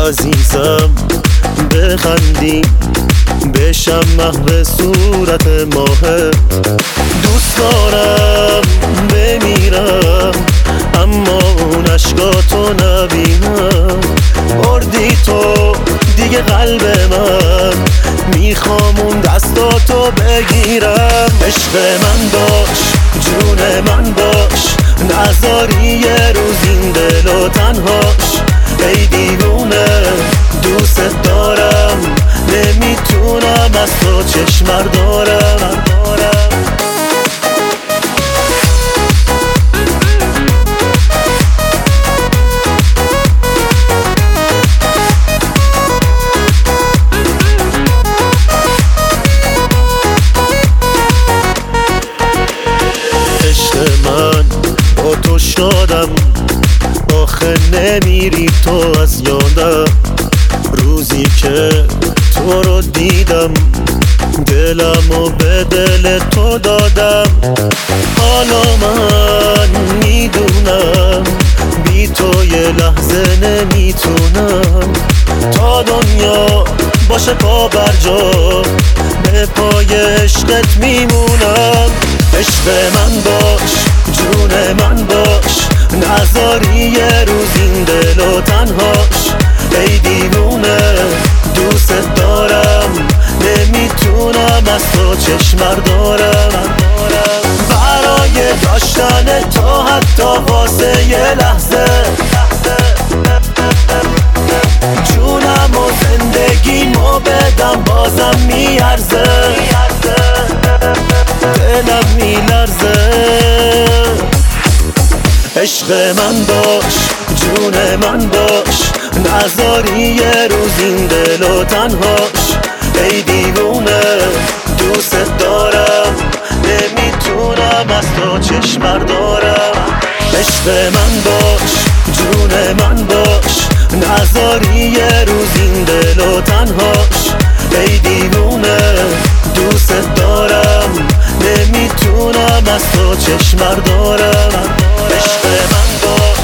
عزیزم بخندی بشم محو صورت ماهت. دوست دارم بمیرم اما اون عشقاتو نبینم. بردی تو دیگه قلب من، میخوام اون دستاتو بگیرم. عشق من باش، جون من باش، نذاری یه روز این دلو تنهاش. ای دیوونه دوست دارم، نمیتونم از تو چشم بردارم. عشق من با تو شادم، آخه نمیری تو از یادم. روزی که تو رو دیدم دلمو به دل تو دادم. حالا من میدونم بی تو یه لحظه نمیتونم. تا دنیا باشه پا بر جا، به پای عشقت میمونم. عشق من باش، جون من باش، نذاری یه روز این دلو تنهاش. ای دیوونه دوست دارم، نمیتونم از تو چشم بردارم. برای داشتن تو حتی واسه یه لحظه جونم و زندگیمو بدم بازم میارزه. دلم میلرزه. عشق من باش، جون من باش، نذاری یه روز این دلو تنهاش. ای دیوونه دوست دارم، نمیتونم از تو چشم بردارم. عشق من باش، جون من باش، نذاری یه روز این دلو تنهاش. ای دیوونه دوست دارم، نمیتونم از تو چشم بردارم. عشق من باش.